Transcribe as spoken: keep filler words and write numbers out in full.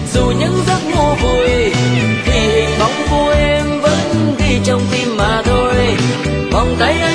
dù những giấc ngủ vùi thì hình bóng của em vẫn ghi trong tim mà thôi. Vòng tay